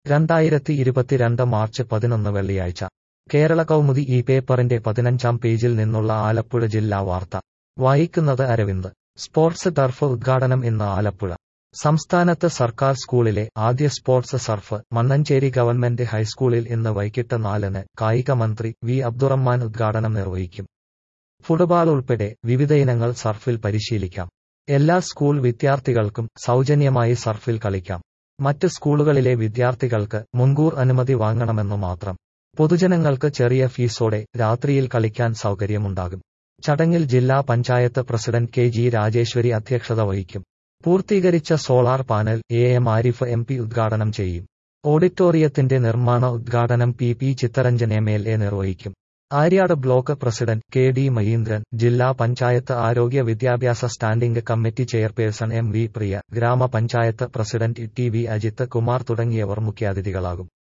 2022 March 11 വെള്ളിയാഴ്ച കേരള കൗമുദി ഈ പേപ്പറിന്റെ 15-ാം പേജിൽ നിന്നുള്ള ആലപ്പുഴ ജില്ലാ വാർത്ത വായിക്കുന്നത് അരവിന്ദ്. സ്പോർട്സ് ടർഫ് ഉദ്ഘാടനം ഇന്ന് ആലപ്പുഴ. സംസ്ഥാനത്ത് സർക്കാർ സ്കൂളിലെ ആദ്യ സ്പോർട്സ് സർഫ് മണ്ണഞ്ചേരി ഗവൺമെന്റ് ഹൈസ്കൂളിൽ ഇന്ന് വൈകിട്ട് 4-ന് കായിക മന്ത്രി വി അബ്ദുറഹ്മാൻ ഉദ്ഘാടനം നിർവഹിക്കും. ഫുട്ബോൾ ഉൾപ്പെടെ വിവിധയിനങ്ങൾ സർഫിൽ പരിശീലിക്കാം. എല്ലാ സ്കൂൾ വിദ്യാർത്ഥികൾക്കും സൗജന്യമായി സർഫിൽ കളിക്കാം. മറ്റ് സ്കൂളുകളിലെ വിദ്യാർത്ഥികൾക്ക് മുൻകൂർ അനുമതി വാങ്ങണമെന്നു മാത്രം. പൊതുജനങ്ങൾക്ക് ചെറിയ ഫീസോടെ രാത്രിയിൽ കളിക്കാൻ സൗകര്യമുണ്ടാകും. ചടങ്ങിൽ ജില്ലാ panchayat president K G Rajeswari അധ്യക്ഷത വഹിക്കും. പൂർത്തീകരിച്ച solar panel M Arif MP ഉദ്ഘാടനം ചെയ്യും. ഓഡിറ്റോറിയത്തിന്റെ നിർമ്മാണ ഉദ്ഘാടനം പി ചിത്തരഞ്ജൻ MLA നിർവഹിക്കും. Aryad block president KD Mahindran, ജില്ലാ പഞ്ചായത്ത് ആരോഗ്യ വിദ്യാഭ്യാസ സ്റ്റാൻഡിംഗ് കമ്മിറ്റി ചെയർപേഴ്സൺ MV പ്രിയ, ഗ്രാമപഞ്ചായത്ത് പ്രസിഡന്റ് TV അജിത്ത് കുമാർ തുടങ്ങിയവർ മുഖ്യാതിഥികളാകും.